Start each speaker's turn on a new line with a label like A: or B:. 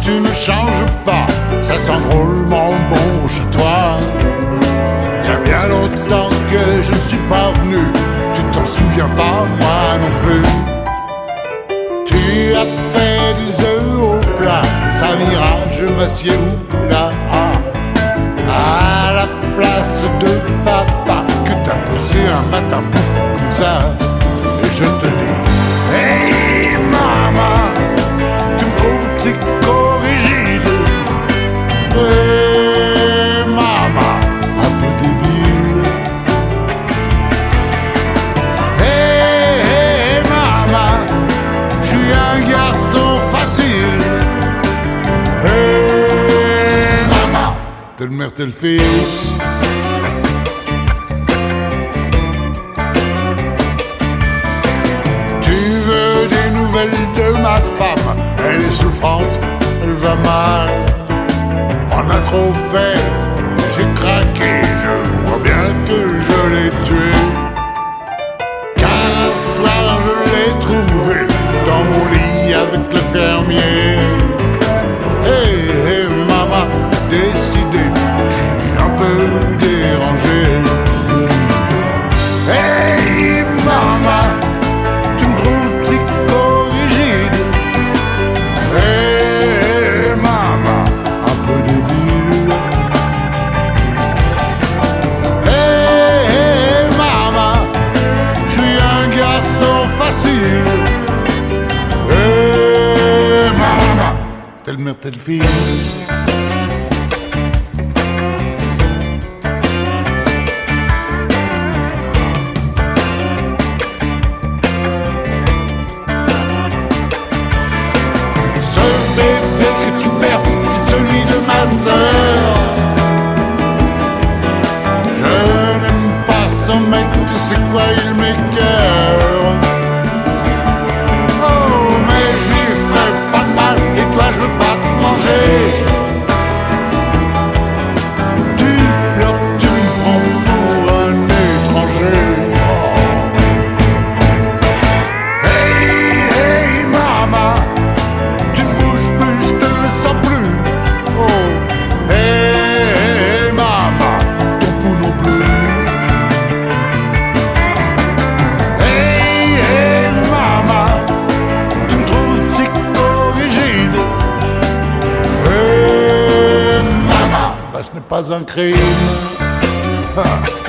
A: tu ne changes pas, ça sent drôlement bon chez toi. Il y a bien longtemps que je ne suis pas venu, tu t'en souviens pas, moi non plus. Tu as fait des œufs au plat, ça m'ira, je m'assieds où là, à la place de papa que t'as poussé un matin, pouf, comme ça. Et je te dis, hey maman, tu me trouves psychorigide. Hey maman, un peu débile. Hey maman, je suis un garçon facile. Hey maman, telle mère, tel fils. De ma femme, elle est souffrante, elle va mal. On a trop fait, j'ai craqué, je vois bien que je l'ai tué. Car un soir je l'ai trouvé dans mon lit avec le fermier. Hey maman, décidé, je suis un peu dérangé. Hey maman, tu me trouves telle mère, tel fils. Ce bébé que tu berces, c'est celui de ma sœur. Je n'aime pas son mec, tu sais quoi, il m'écoeure. Je veux pas te manger. Tu pleures, tu me prends pour un étranger. Oh. Hey maman, tu bouges plus, je te le sens plus. Oh. Hey maman, ton pouls non plus. Hey maman, tu me trouves psychorigide. Ce n'est pas un crime.